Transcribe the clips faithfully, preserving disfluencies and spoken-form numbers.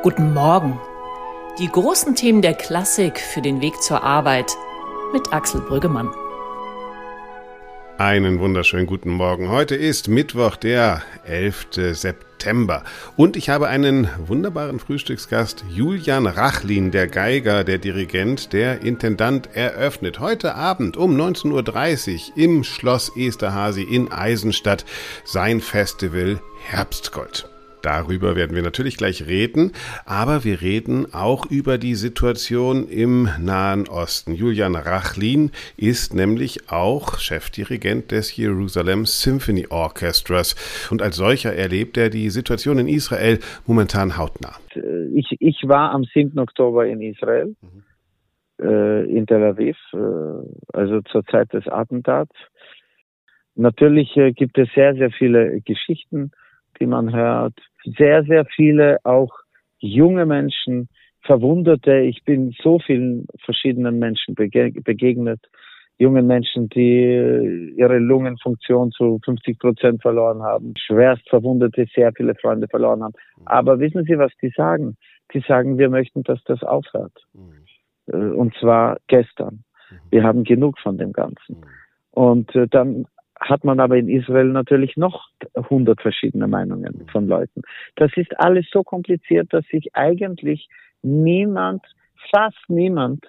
Guten Morgen. Die großen Themen der Klassik für den Weg zur Arbeit mit Axel Brüggemann. Einen wunderschönen guten Morgen. Heute ist Mittwoch, der elfte September. Und ich habe einen wunderbaren Frühstücksgast, Julian Rachlin, der Geiger, der Dirigent, der Intendant, eröffnet heute Abend um neunzehn Uhr dreißig im Schloss Esterházy in Eisenstadt sein Festival Herbstgold. Darüber werden wir natürlich gleich reden, aber wir reden auch über die Situation im Nahen Osten. Julian Rachlin ist nämlich auch Chefdirigent des Jerusalem Symphony Orchestras und als solcher erlebt er die Situation in Israel momentan hautnah. Ich, ich war am siebten Oktober in Israel, mhm. äh, in Tel Aviv, äh, also zur Zeit des Attentats. Natürlich äh, gibt es sehr, sehr viele Geschichten, die man hört. Sehr, sehr viele auch junge Menschen, Verwundete. Ich bin so vielen verschiedenen Menschen bege- begegnet. Jungen Menschen, die ihre Lungenfunktion zu fünfzig Prozent verloren haben. Schwerst Verwundete, sehr viele Freunde verloren haben. Aber wissen Sie, was die sagen? Die sagen, wir möchten, dass das aufhört. Und zwar gestern. Wir haben genug von dem Ganzen. Und dann hat man aber in Israel natürlich noch hundert verschiedene Meinungen von Leuten. Das ist alles so kompliziert, dass sich eigentlich niemand, fast niemand,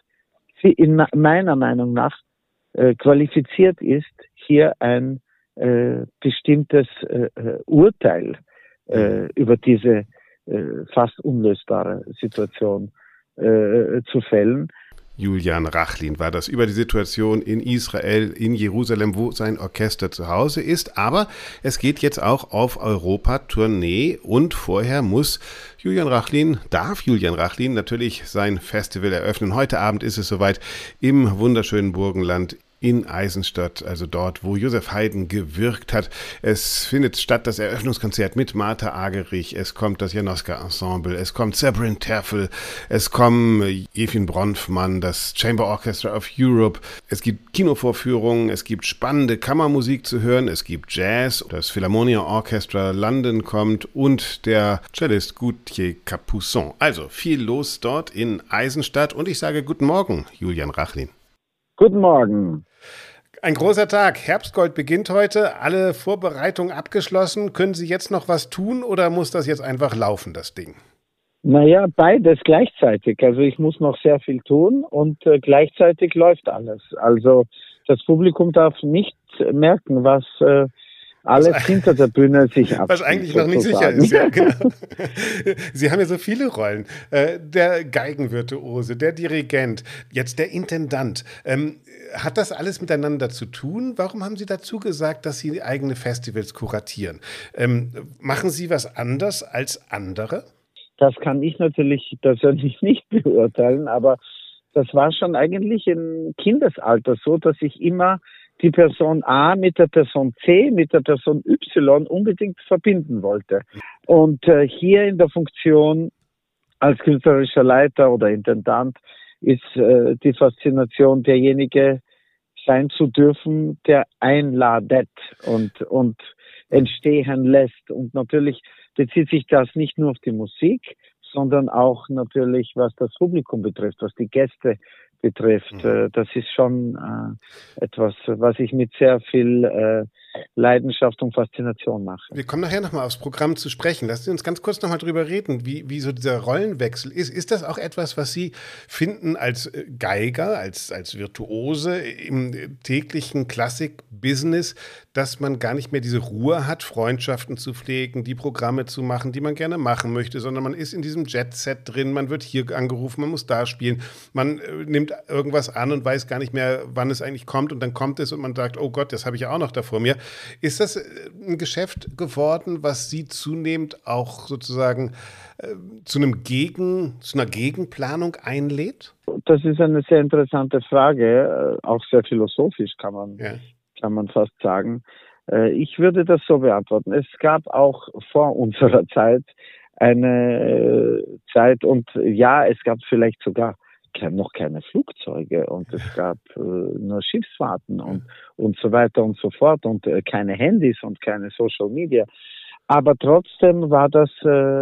in meiner Meinung nach, äh, qualifiziert ist, hier ein äh, bestimmtes äh, Urteil äh, über diese äh, fast unlösbare Situation äh, zu fällen. Julian Rachlin war das über die Situation in Israel, in Jerusalem, wo sein Orchester zu Hause ist. Aber es geht jetzt auch auf Europa-Tournee und vorher muss Julian Rachlin, darf Julian Rachlin natürlich sein Festival eröffnen. Heute Abend ist es soweit im wunderschönen Burgenland in Eisenstadt, also dort, wo Joseph Haydn gewirkt hat. Es findet statt das Eröffnungskonzert mit Martha Argerich, es kommt das Janoska-Ensemble, es kommt Sabrin Terfel, es kommen Evin Bronfmann, das Chamber Orchestra of Europe, es gibt Kinovorführungen, es gibt spannende Kammermusik zu hören, es gibt Jazz, das Philharmonia Orchestra London kommt und der Cellist Gauthier Capuçon. Also viel los dort in Eisenstadt und ich sage guten Morgen, Julian Rachlin. Guten Morgen. Ein großer Tag. Herbstgold beginnt heute. Alle Vorbereitungen abgeschlossen. Können Sie jetzt noch was tun oder muss das jetzt einfach laufen, das Ding? Naja, beides gleichzeitig. Also ich muss noch sehr viel tun und äh, gleichzeitig läuft alles. Also das Publikum darf nicht merken, was äh, alles was, hinter der Bühne sich abspielt. Was eigentlich noch nicht sicher ist. Ja, genau. Sie haben ja so viele Rollen. Äh, der Geigenvirtuose, der Dirigent, jetzt der Intendant. Ähm, hat das alles miteinander zu tun? Warum haben Sie dazu gesagt, dass Sie eigene Festivals kuratieren? Ähm, machen Sie was anders als andere? Das kann ich natürlich persönlich nicht beurteilen, aber das war schon eigentlich im Kindesalter so, dass ich immer die Person A mit der Person C, mit der Person Y unbedingt verbinden wollte. Und äh, hier in der Funktion als künstlerischer Leiter oder Intendant ist äh, die Faszination, derjenige sein zu dürfen, der einladet und, und entstehen lässt. Und natürlich bezieht sich das nicht nur auf die Musik, sondern auch natürlich, was das Publikum betrifft, was die Gäste betrifft. Mhm. Das ist schon äh, etwas, was ich mit sehr viel äh, Leidenschaft und Faszination mache. Wir kommen nachher nochmal aufs Programm zu sprechen. Lassen Sie uns ganz kurz nochmal drüber reden, wie, wie so dieser Rollenwechsel ist. Ist das auch etwas, was Sie finden als Geiger, als, als Virtuose im täglichen Klassik-Business, dass man gar nicht mehr diese Ruhe hat, Freundschaften zu pflegen, die Programme zu machen, die man gerne machen möchte, sondern man ist in diesem Jet-Set drin, man wird hier angerufen, man muss da spielen, man äh, nimmt irgendwas an und weiß gar nicht mehr, wann es eigentlich kommt und dann kommt es und man sagt, oh Gott, das habe ich ja auch noch da vor mir. Ist das ein Geschäft geworden, was Sie zunehmend auch sozusagen äh, zu einem Gegen, zu einer Gegenplanung einlädt? Das ist eine sehr interessante Frage, auch sehr philosophisch kann man, ja. kann man fast sagen. Ich würde das so beantworten. Es gab auch vor unserer Zeit eine Zeit und ja, es gab vielleicht sogar noch keine Flugzeuge und es gab äh, nur Schiffsfahrten und, und so weiter und so fort und äh, keine Handys und keine Social Media. Aber trotzdem war das äh,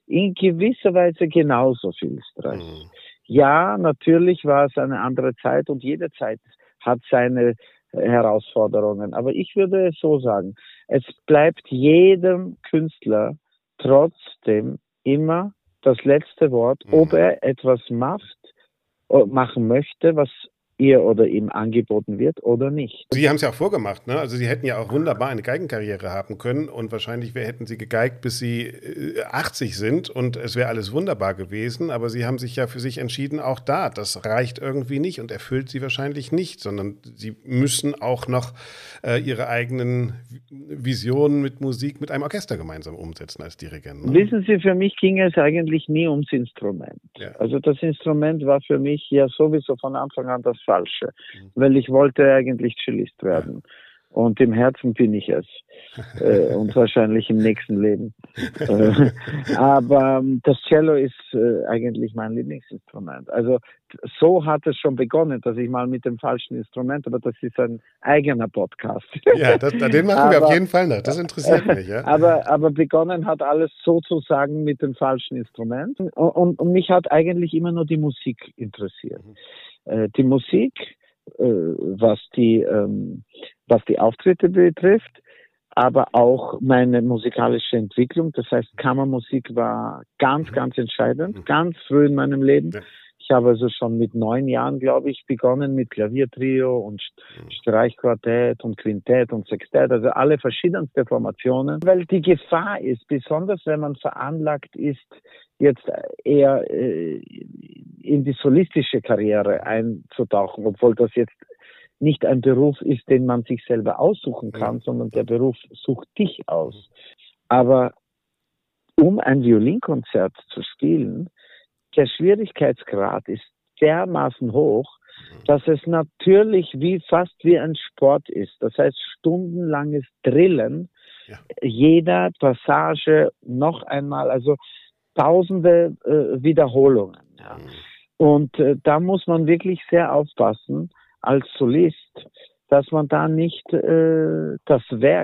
in gewisser Weise genauso viel Stress. Mhm. Ja, natürlich war es eine andere Zeit und jede Zeit hat seine Herausforderungen. Aber ich würde es so sagen, es bleibt jedem Künstler trotzdem immer das letzte Wort, mhm. ob er etwas macht, machen möchte, was ihr oder ihm angeboten wird oder nicht. Sie haben es ja auch vorgemacht, ne? Also Sie hätten ja auch wunderbar eine Geigenkarriere haben können und wahrscheinlich hätten Sie gegeigt, bis Sie achtzig sind und es wäre alles wunderbar gewesen, aber Sie haben sich ja für sich entschieden, auch da, das reicht irgendwie nicht und erfüllt Sie wahrscheinlich nicht, sondern Sie müssen auch noch äh, Ihre eigenen Visionen mit Musik mit einem Orchester gemeinsam umsetzen als Dirigent. Ne? Wissen Sie, für mich ging es eigentlich nie ums Instrument. Ja. Also das Instrument war für mich ja sowieso von Anfang an das Falsche, mhm. weil ich wollte eigentlich Cellist werden. Ja. Und im Herzen bin ich es. äh, und wahrscheinlich im nächsten Leben. äh, aber das Cello ist äh, eigentlich mein Lieblingsinstrument. Also so hat es schon begonnen, dass ich mal mit dem falschen Instrument, aber das ist ein eigener Podcast. Ja, das, den machen aber, wir auf jeden Fall noch. Das interessiert mich. Ja. Aber, aber begonnen hat alles sozusagen mit dem falschen Instrument. Und, und, und mich hat eigentlich immer nur die Musik interessiert. Mhm. Äh, die Musik, äh, was die ähm, was die Auftritte betrifft, aber auch meine musikalische Entwicklung. Das heißt, Kammermusik war ganz, ganz entscheidend, ganz früh in meinem Leben. Ich habe also schon mit neun Jahren, glaube ich, begonnen mit Klaviertrio und Streichquartett und Quintett und Sextett, also alle verschiedenste Formationen, weil die Gefahr ist, besonders wenn man veranlagt ist, jetzt eher äh, in die solistische Karriere einzutauchen, obwohl das jetzt nicht ein Beruf ist, den man sich selber aussuchen kann, ja. sondern der Beruf sucht dich aus. Aber um ein Violinkonzert zu spielen, der Schwierigkeitsgrad ist dermaßen hoch, dass es natürlich wie fast wie ein Sport ist. Das heißt, stundenlanges Drillen, ja. jeder Passage noch einmal, also tausende äh, Wiederholungen. Ja. Mhm. Und äh, da muss man wirklich sehr aufpassen, als Solist, dass man da nicht äh, das Werk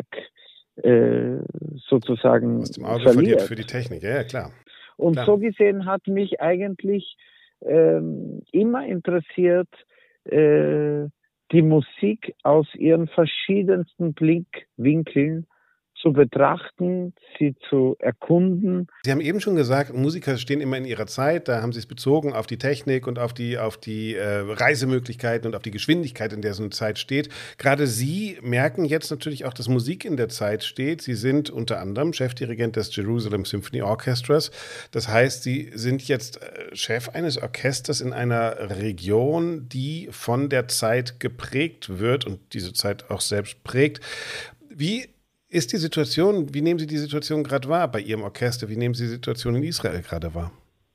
äh, sozusagen aus dem Auge verliert. verliert für die Technik, ja, ja klar. Und klar. so gesehen hat mich eigentlich ähm, immer interessiert, äh, die Musik aus ihren verschiedensten Blickwinkeln zu betrachten, sie zu erkunden. Sie haben eben schon gesagt, Musiker stehen immer in ihrer Zeit, da haben Sie es bezogen auf die Technik und auf die, auf die äh, Reisemöglichkeiten und auf die Geschwindigkeit, in der so eine Zeit steht. Gerade Sie merken jetzt natürlich auch, dass Musik in der Zeit steht. Sie sind unter anderem Chefdirigent des Jerusalem Symphony Orchestras. Das heißt, Sie sind jetzt Chef eines Orchesters in einer Region, die von der Zeit geprägt wird und diese Zeit auch selbst prägt. Wie ist die Situation, wie nehmen Sie die Situation gerade wahr bei Ihrem Orchester? Wie nehmen Sie die Situation in Israel gerade wahr?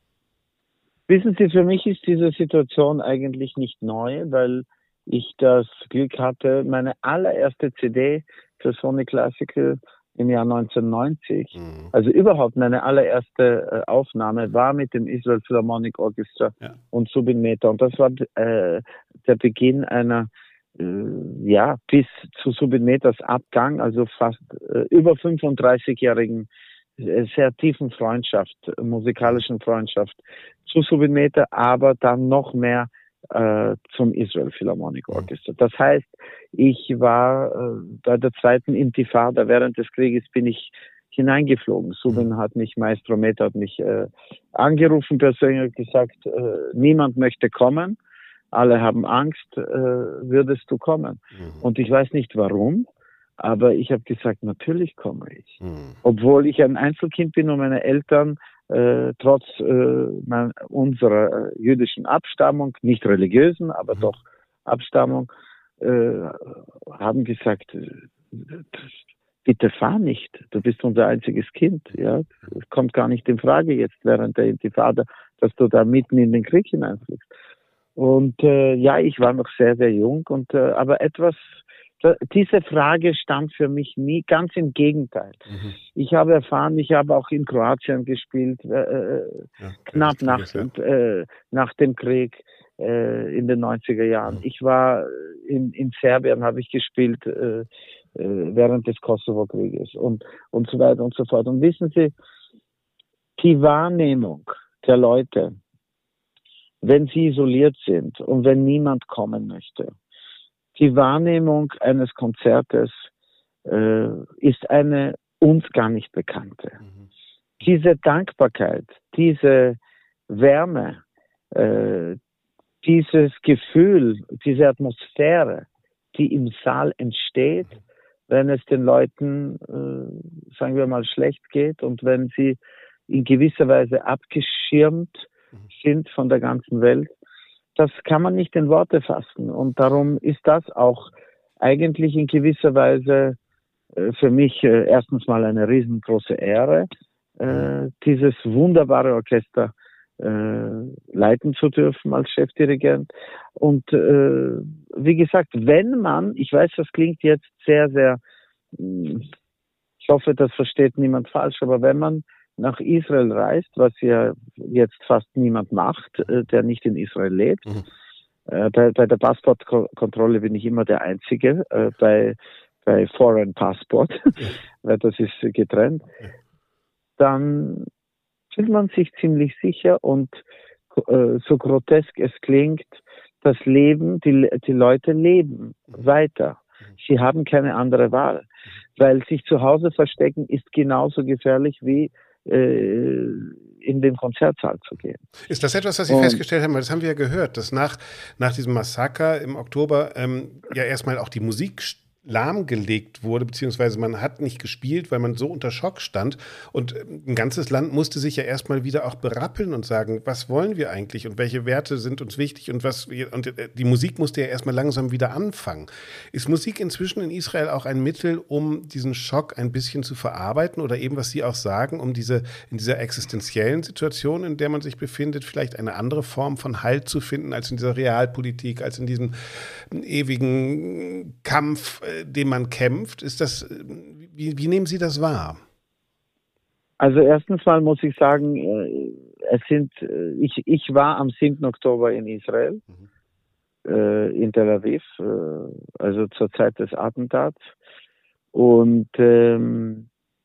Wissen Sie, für mich ist diese Situation eigentlich nicht neu, weil ich das Glück hatte, meine allererste C D für Sony Classical im Jahr neunzehnhundertneunzig, mhm. also überhaupt meine allererste Aufnahme war mit dem Israel Philharmonic Orchestra ja. und Zubin Mehta. Und das war äh, der Beginn einer ja, bis zu Zubin Mehtas Abgang, also fast äh, über fünfunddreißigjährigen, äh, sehr tiefen Freundschaft, äh, musikalischen Freundschaft zu Zubin Mehta, aber dann noch mehr äh, zum Israel Philharmonic Orchestra. Das heißt, ich war äh, bei der zweiten Intifada während des Krieges bin ich hineingeflogen. Zubin hat mich, Maestro Mehta hat mich äh, angerufen persönlich gesagt, äh, niemand möchte kommen. Alle haben Angst, äh, würdest du kommen? Mhm. Und ich weiß nicht warum, aber ich habe gesagt, natürlich komme ich. Mhm. Obwohl ich ein Einzelkind bin und meine Eltern äh, trotz äh, mein, unserer jüdischen Abstammung, nicht religiösen, aber mhm. doch Abstammung, äh, haben gesagt, bitte fahr nicht, du bist unser einziges Kind. Ja, es kommt gar nicht in Frage jetzt während der Intifada, dass du da mitten in den Krieg hineinfliegst. Und äh, ja, ich war noch sehr, sehr jung, und äh, aber etwas, da, diese Frage stand für mich nie, ganz im Gegenteil. Mhm. Ich habe erfahren, ich habe auch in Kroatien gespielt, äh, ja, knapp nach, ja. äh, nach dem Krieg äh, in den neunziger Jahren. Mhm. Ich war in, in Serbien, habe ich gespielt äh, während des Kosovo-Krieges und, und so weiter und so fort. Und wissen Sie, die Wahrnehmung der Leute, wenn sie isoliert sind und wenn niemand kommen möchte, die Wahrnehmung eines Konzertes äh, ist eine uns gar nicht bekannte. Mhm. Diese Dankbarkeit, diese Wärme, äh, dieses Gefühl, diese Atmosphäre, die im Saal entsteht, wenn es den Leuten, äh, sagen wir mal, schlecht geht und wenn sie in gewisser Weise abgeschirmt sind von der ganzen Welt, das kann man nicht in Worte fassen. Und darum ist das auch eigentlich in gewisser Weise äh, für mich äh, erstens mal eine riesengroße Ehre, äh, dieses wunderbare Orchester äh, leiten zu dürfen als Chefdirigent. Und äh, wie gesagt, wenn man, ich weiß, das klingt jetzt sehr, sehr, ich hoffe, das versteht niemand falsch, aber wenn man nach Israel reist, was ja jetzt fast niemand macht, äh, der nicht in Israel lebt, mhm. äh, bei, bei der Passportkontrolle bin ich immer der Einzige, äh, bei, bei Foreign Passport, ja. weil das ist getrennt, ja. Dann fühlt man sich ziemlich sicher und äh, so grotesk es klingt, das Leben, die, die Leute leben weiter. Sie haben keine andere Wahl, weil sich zu Hause verstecken ist genauso gefährlich wie äh, in den Konzertsaal zu gehen. Ist das etwas, was Sie und, festgestellt haben? Weil das haben wir ja gehört, dass nach, nach diesem Massaker im Oktober ähm, ja erstmal auch die Musik lahmgelegt wurde, beziehungsweise man hat nicht gespielt, weil man so unter Schock stand und ein ganzes Land musste sich ja erstmal wieder auch berappeln und sagen, was wollen wir eigentlich und welche Werte sind uns wichtig und was und die Musik musste ja erstmal langsam wieder anfangen. Ist Musik inzwischen in Israel auch ein Mittel, um diesen Schock ein bisschen zu verarbeiten oder eben, was Sie auch sagen, um diese in dieser existenziellen Situation, in der man sich befindet, vielleicht eine andere Form von Halt zu finden als in dieser Realpolitik, als in diesem ewigen Kampf, dem man kämpft? Ist das, wie, wie nehmen Sie das wahr? Also erstens mal muss ich sagen, es sind, ich, ich war am siebten Oktober in Israel, mhm. äh, in Tel Aviv, äh, also zur Zeit des Attentats. Und ähm,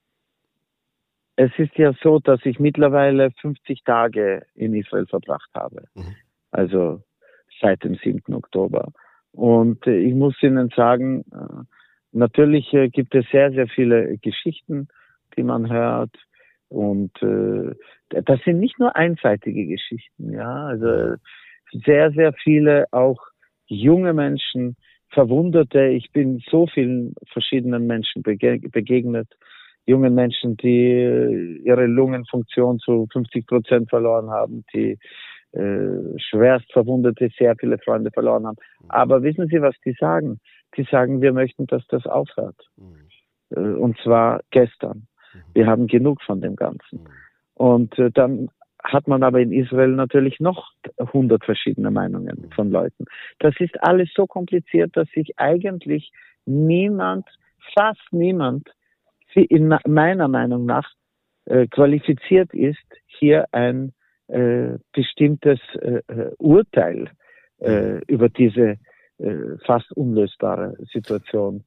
es ist ja so, dass ich mittlerweile fünfzig Tage in Israel verbracht habe. Mhm. Also seit dem siebten Oktober. Und äh, ich muss Ihnen sagen, äh, natürlich äh, gibt es sehr, sehr viele Geschichten, die man hört. Und äh, das sind nicht nur einseitige Geschichten, ja. Also sehr, sehr viele auch junge Menschen, Verwundete. Ich bin so vielen verschiedenen Menschen bege- begegnet. Jungen Menschen, die ihre Lungenfunktion zu fünfzig Prozent verloren haben, die Äh, schwerst Verwundete, sehr viele Freunde verloren haben. Aber wissen Sie, was die sagen? Die sagen, wir möchten, dass das aufhört. Mhm. Äh, und zwar gestern. Mhm. Wir haben genug von dem Ganzen. Mhm. Und äh, dann hat man aber in Israel natürlich noch hundert verschiedene Meinungen mhm. von Leuten. Das ist alles so kompliziert, dass sich eigentlich niemand, fast niemand, in meiner Meinung nach, äh, qualifiziert ist, hier ein Äh, bestimmtes äh, Urteil äh, über diese äh, fast unlösbare Situation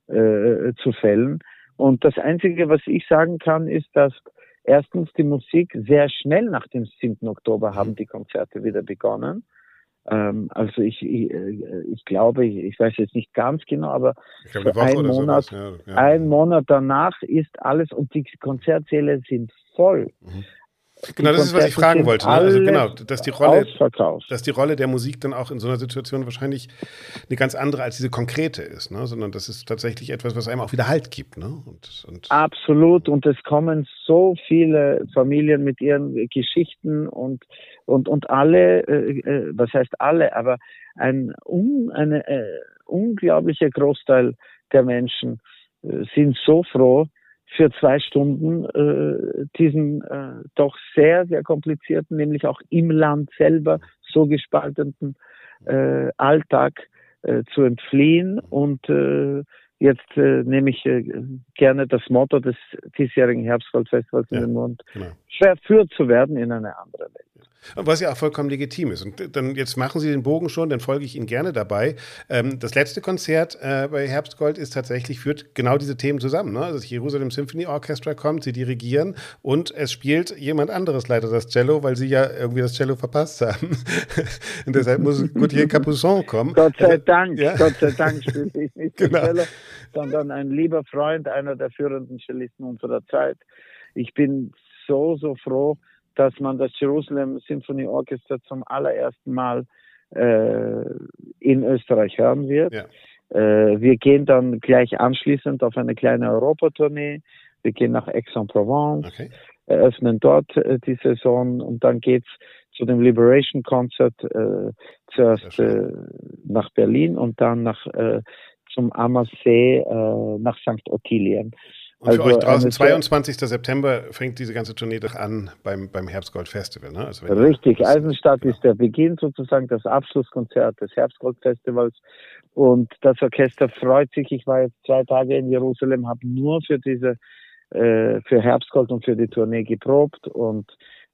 äh, zu fällen. Und das Einzige, was ich sagen kann, ist, dass erstens die Musik sehr schnell nach dem siebten Oktober haben die Konzerte wieder begonnen. Ähm, also ich, ich, ich glaube, ich, ich weiß jetzt nicht ganz genau, aber glaub, ein Monat, ja, ja. ein Monat danach ist alles und die Konzertsäle sind voll. Mhm. Genau, das ist, was ich fragen wollte. Ne? Also genau, dass die Rolle, dass die Rolle der Musik dann auch in so einer Situation wahrscheinlich eine ganz andere als diese konkrete ist, ne? Sondern das ist tatsächlich etwas, was einem auch wieder Halt gibt. Ne? Und, und Absolut. Und es kommen so viele Familien mit ihren Geschichten und und und alle, äh, was heißt alle, aber ein un, eine äh, unglaublicher Großteil der Menschen äh, sind so froh, für zwei Stunden äh, diesen äh, doch sehr, sehr komplizierten, nämlich auch im Land selber so gespaltenen äh, Alltag äh, zu entfliehen. Und äh, jetzt äh, nehme ich äh, gerne das Motto des diesjährigen Herbstgoldfestivals ja, in den Mund, genau. verführt zu werden in eine andere Welt. Was ja auch vollkommen legitim ist. Und dann jetzt machen Sie den Bogen schon, dann folge ich Ihnen gerne dabei. Ähm, das letzte Konzert äh, bei Herbstgold ist tatsächlich, führt genau diese Themen zusammen. Ne? Also das Jerusalem Symphony Orchestra kommt, Sie dirigieren und es spielt jemand anderes leider das Cello, weil Sie ja irgendwie das Cello verpasst haben. Und deshalb muss Gauthier Capuçon kommen. Gott sei also, Dank, ja? Gott sei Dank spiele ich nicht Genau. das Cello, sondern ein lieber Freund, einer der führenden Cellisten unserer Zeit. Ich bin so, so froh, dass man das Jerusalem Symphony Orchestra zum allerersten Mal äh, in Österreich hören wird. Ja. Äh, wir gehen dann gleich anschließend auf eine kleine Europatournee. Wir gehen nach Aix-en-Provence, Okay. eröffnen dort äh, die Saison und dann geht's zu dem Liberation Concert äh, zuerst äh, nach Berlin und dann nach äh, zum Ammersee äh, nach Sankt Ottilien. Und für also euch draußen, eine zweiundzwanzigsten September fängt diese ganze Tournee doch an beim, beim Herbstgold Festival. Ne? Also wenn Richtig, das, Eisenstadt genau. ist der Beginn sozusagen, das Abschlusskonzert des Herbstgold-Festivals. Und das Orchester freut sich. Ich war jetzt zwei Tage in Jerusalem, habe nur für diese, äh, für Herbstgold und für die Tournee geprobt und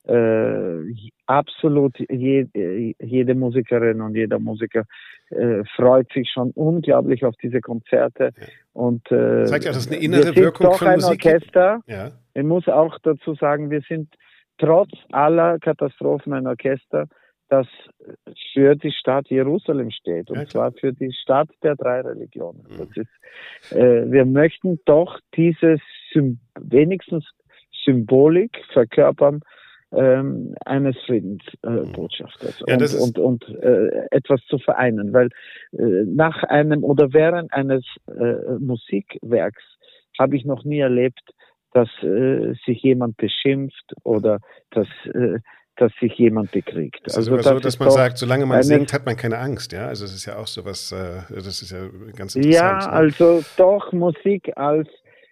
äh, absolut je, jede Musikerin und jeder Musiker äh, freut sich schon unglaublich auf diese Konzerte. Ja. Und äh, zeigt ja, dass es eine innere wir Wirkung sind doch von ein Musik Orchester. gibt. Ja. Ich muss auch dazu sagen, wir sind trotz aller Katastrophen ein Orchester, das für die Stadt Jerusalem steht. Und Ja, zwar für die Stadt der drei Religionen. Das ist, äh, wir möchten doch diese Sym- wenigstens Symbolik verkörpern ähm, eines Friedensbotschafters äh, Ja, und, und, und äh, etwas zu vereinen. Weil äh, nach einem oder während eines äh, Musikwerks habe ich noch nie erlebt, dass äh, sich jemand beschimpft oder dass, äh, dass sich jemand bekriegt. Es ist also aber das so, dass ist man doch sagt, solange man eine, singt, hat man keine Angst. Ja, also es ist ja auch so was, äh, das ist ja ganz interessant. Ja, ne? also doch Musik als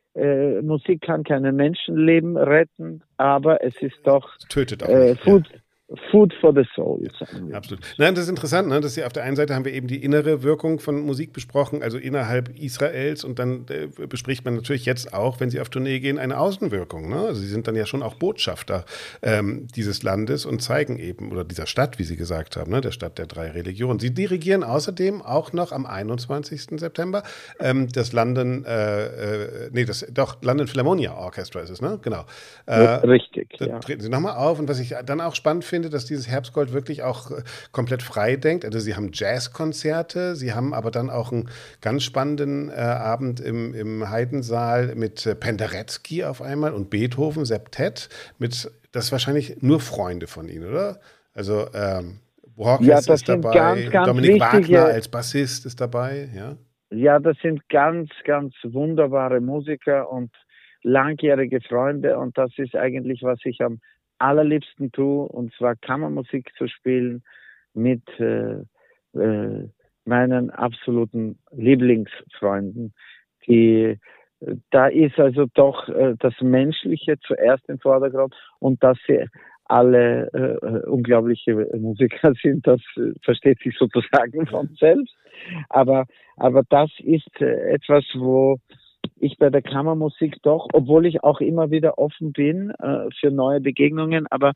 äh, Musik kann keine Menschenleben retten, aber es ist doch Es tötet auch äh, nicht. Food, Ja. Food for the soul. Sagen wir. Absolut. Nein, das ist interessant, ne? Dass Sie auf der einen Seite haben wir eben die innere Wirkung von Musik besprochen, also innerhalb Israels, und dann äh, bespricht man natürlich jetzt auch, wenn Sie auf Tournee gehen, eine Außenwirkung. Ne? Also Sie sind dann ja schon auch Botschafter ähm, dieses Landes und zeigen eben, oder dieser Stadt, wie Sie gesagt haben, ne? Der Stadt der drei Religionen. Sie dirigieren außerdem auch noch am einundzwanzigsten September ähm, das London, äh, äh, nee, das doch London Philharmonia Orchestra ist es, ne? Genau. Äh, Richtig, da ja. treten Sie nochmal auf. Und was ich dann auch spannend finde, dass dieses Herbstgold wirklich auch äh, komplett frei denkt. Also Sie haben Jazzkonzerte, Sie haben aber dann auch einen ganz spannenden äh, Abend im, im Heidensaal mit äh, Penderecki auf einmal und Beethoven, Septett, mit, das ist wahrscheinlich nur Freunde von Ihnen, oder? Also ähm, Borges Ja, das ist sind dabei, ganz, ganz Dominik wichtige- Wagner als Bassist ist dabei, ja. Ja, das sind ganz, ganz wunderbare Musiker und langjährige Freunde und das ist eigentlich, was ich am allerliebsten tue, und zwar Kammermusik zu spielen mit äh, äh, meinen absoluten Lieblingsfreunden. Die, da ist also doch äh, das Menschliche zuerst im Vordergrund, und dass sie alle äh, unglaubliche Musiker sind, das äh, versteht sich sozusagen von selbst. Aber, aber das ist äh, etwas, wo ich bei der Kammermusik doch, obwohl ich auch immer wieder offen bin äh, für neue Begegnungen, aber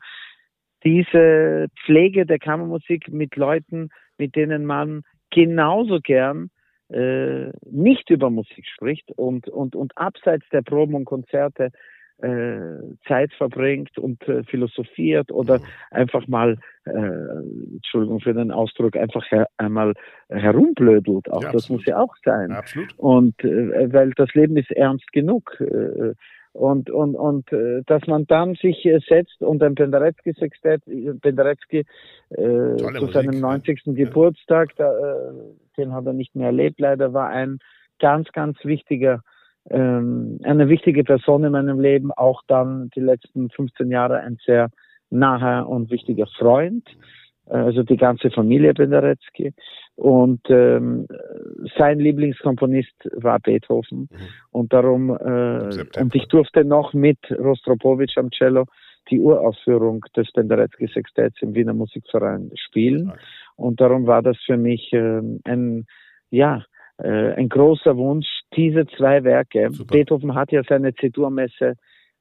diese Pflege der Kammermusik mit Leuten, mit denen man genauso gern äh, nicht über Musik spricht und, und, und abseits der Proben und Konzerte äh, Zeit verbringt und äh, philosophiert oder einfach mal, äh, Entschuldigung für den Ausdruck, einfach her, einmal herumblödelt. Auch Ja, das absolut. muss ja auch sein. Ja, absolut. Und äh, weil das Leben ist ernst genug. Äh, und und und äh, dass man dann sich äh, setzt und ein Penderecki-Sextett, Penderecki äh, zu Musik, seinem ja. neunzigsten Ja. Geburtstag, da, äh, den hat er nicht mehr erlebt, leider, war ein ganz, ganz wichtiger, ähm, eine wichtige Person in meinem Leben, auch dann die letzten fünfzehn Jahre ein sehr naher und wichtiger Freund, also die ganze Familie Penderecki. Und ähm, sein Lieblingskomponist war Beethoven. Mhm. Und darum, äh, September. und ich durfte noch mit Rostropowitsch am Cello die Uraufführung des Penderecki-Sextetts im Wiener Musikverein spielen. Okay. Und darum war das für mich ähm, ein, ja, äh, ein großer Wunsch, diese zwei Werke. Super. Beethoven hat ja seine C-Dur-Messe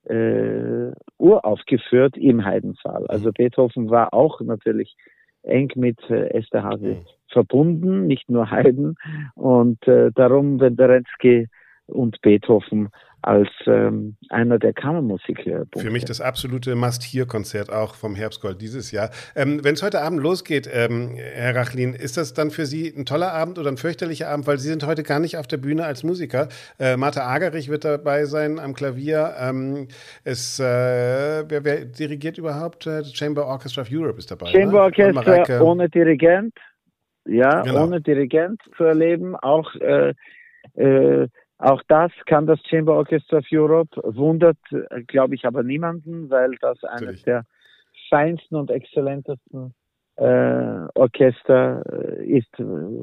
äh, uraufgeführt im Heidensaal. Also Beethoven war auch natürlich eng mit äh, Esterházy verbunden, nicht nur Haydn. Und äh, darum Penderecki und Beethoven als ähm, einer der Kammermusikpunkte. Für mich das absolute Must-Hear-Konzert auch vom Herbstgold dieses Jahr. Ähm, wenn es heute Abend losgeht, ähm, Herr Rachlin, ist das dann für Sie ein toller Abend oder ein fürchterlicher Abend? Weil Sie sind heute gar nicht auf der Bühne als Musiker. Äh, Martha Agerich wird dabei sein am Klavier. Ähm, es, äh, wer, wer dirigiert überhaupt? Äh, Chamber Orchestra of Europe ist dabei. Chamber ne? Orchestra ohne Dirigent. Ja, genau. ohne Dirigent zu erleben. Auch äh, äh, Auch das kann das Chamber Orchestra of Europe, wundert, glaube ich, aber niemanden, weil das eines Natürlich. der feinsten und exzellentesten äh, Orchester äh, ist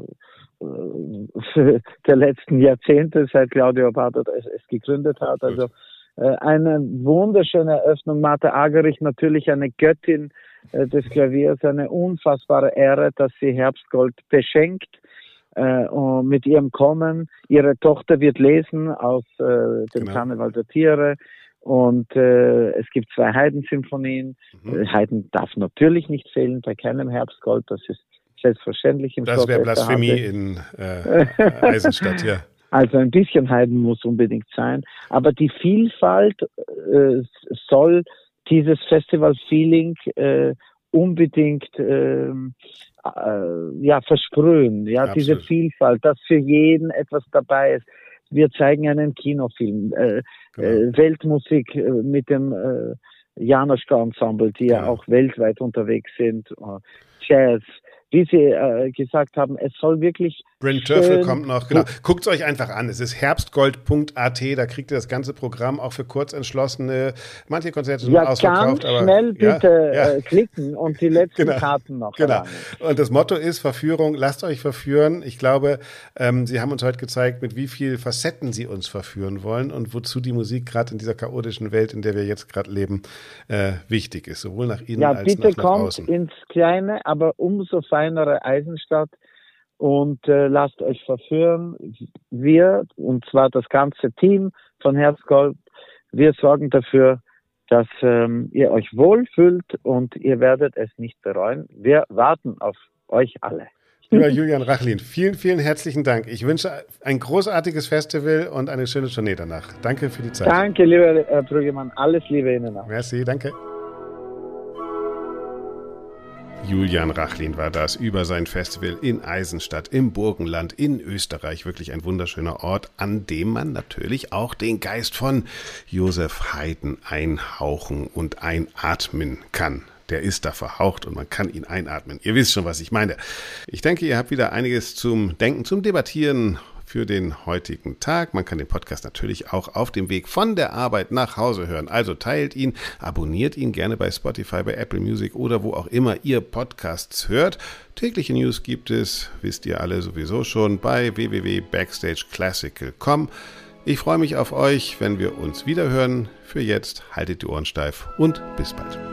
äh, der letzten Jahrzehnte, seit Claudio Abbado es, es gegründet hat. Also äh, eine wunderschöne Eröffnung. Martha Agerich, natürlich eine Göttin äh, des Klaviers, eine unfassbare Ehre, dass sie Herbstgold beschenkt. Äh, und mit ihrem Kommen, ihre Tochter wird lesen aus äh, dem genau. Karneval der Tiere und äh, es gibt zwei Haydn-Symphonien. Mhm. Haydn darf natürlich nicht fehlen bei keinem Herbstgold, das ist selbstverständlich im Das wäre Blasphemie in äh, Eisenstadt, ja. Also ein bisschen Haydn muss unbedingt sein, aber die Vielfalt äh, soll dieses Festival-Feeling äh, unbedingt äh, äh, ja, versprühen, ja, Absolut. diese Vielfalt, dass für jeden etwas dabei ist. Wir zeigen einen Kinofilm, äh, genau. äh, Weltmusik äh, mit dem äh, Janoschka-Ensemble, die genau. ja auch weltweit unterwegs sind, äh, Jazz. Wie Sie äh, gesagt haben, es soll wirklich Bryn Terfel kommt noch, genau. Guckt es euch einfach an. Es ist herbstgold punkt a t, da kriegt ihr das ganze Programm auch für Kurzentschlossene. Manche Konzerte sind ja, ausverkauft, ganz aber schnell bitte ja, ja. Äh, klicken und die letzten genau. Karten noch. Genau. Und das Motto ist Verführung, lasst euch verführen. Ich glaube, ähm, Sie haben uns heute gezeigt, mit wie viel Facetten Sie uns verführen wollen und wozu die Musik gerade in dieser chaotischen Welt, in der wir jetzt gerade leben, äh, wichtig ist, sowohl nach innen ja, als bitte nach, nach kommt außen. Ins kleine, aber umso feinere Eisenstadt und äh, lasst euch verführen. Wir, und zwar das ganze Team von Herbstgold, wir sorgen dafür, dass ähm, ihr euch wohlfühlt und ihr werdet es nicht bereuen. Wir warten auf euch alle. Lieber Julian Rachlin, vielen, vielen herzlichen Dank. Ich wünsche ein großartiges Festival und eine schöne Tournee danach. Danke für die Zeit. Danke, lieber Herr Brüggemann. Alles Liebe Ihnen auch. Merci, danke. Julian Rachlin war das über sein Festival in Eisenstadt im Burgenland in Österreich. Wirklich ein wunderschöner Ort, an dem man natürlich auch den Geist von Joseph Haydn einhauchen und einatmen kann. Der ist da verhaucht und man kann ihn einatmen. Ihr wisst schon, was ich meine. Ich denke, ihr habt wieder einiges zum Denken, zum Debattieren für den heutigen Tag. Man kann den Podcast natürlich auch auf dem Weg von der Arbeit nach Hause hören. Also teilt ihn, abonniert ihn gerne bei Spotify, bei Apple Music oder wo auch immer ihr Podcasts hört. Tägliche News gibt es, wisst ihr alle sowieso schon, bei w w w punkt backstage classical punkt com. Ich freue mich auf euch, wenn wir uns wiederhören. Für jetzt haltet die Ohren steif und bis bald.